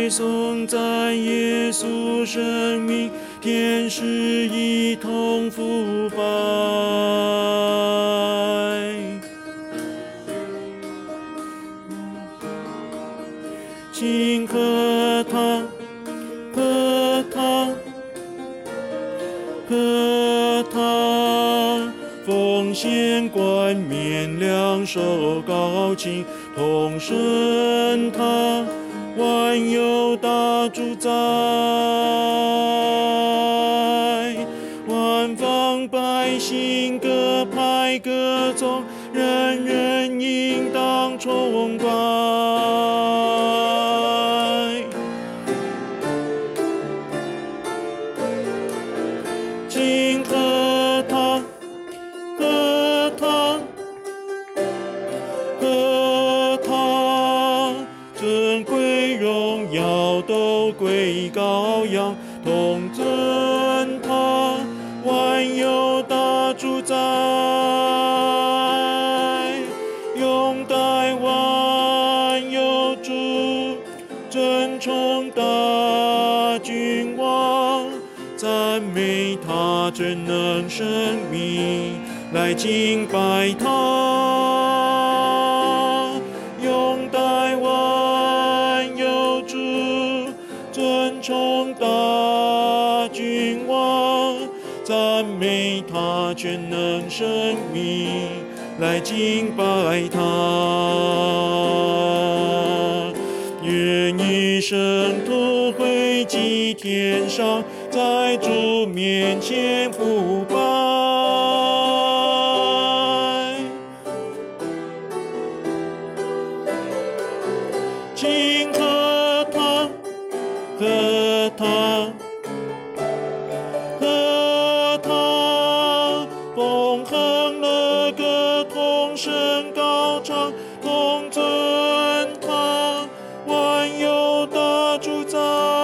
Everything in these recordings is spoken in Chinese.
背颂赞耶稣生命，天使一同腐败。请喝它，喝它，喝它，奉献冠冕，两手高擎，同声它，万有大主宰，万方百姓各派各宗，人人应当崇拜。请喝它，喝它，喝它，尊贵荣耀都归羔羊，同尊他，万有大主宰，拥戴万有主，尊崇大君王，赞美他真能生命，来敬拜他，拥戴万有主，尊崇大君王，赞美他全能生命，来敬拜他。愿一生徒汇集天上，在主面前腐败。请喝它，喝它，喝它，风横乐歌，同声高唱，同尊他，万有大主宰，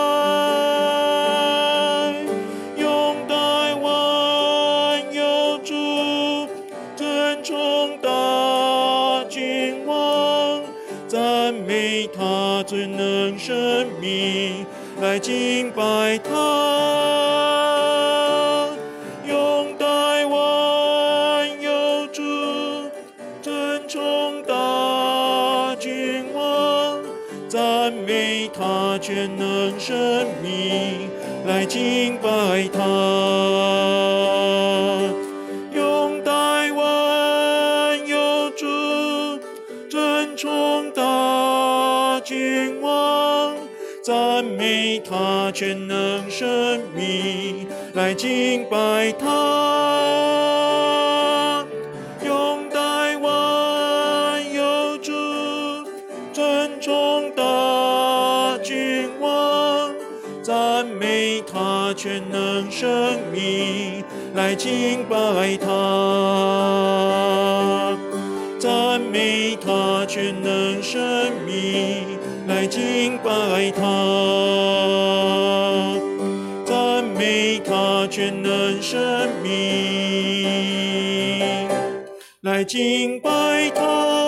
拥戴万有主，尊崇大君王，赞美他最能生命，来敬拜他，拥戴万有主，尊崇大君王，赞美他全能生命，来敬拜他，拥戴万有主，尊崇大君王，赞美他全能生命，来敬拜他，拥戴万有主，尊崇大君王，赞美他全能生命，来敬拜他，赞美他全能生命，来敬拜他，赞美他全能生命，来敬拜他。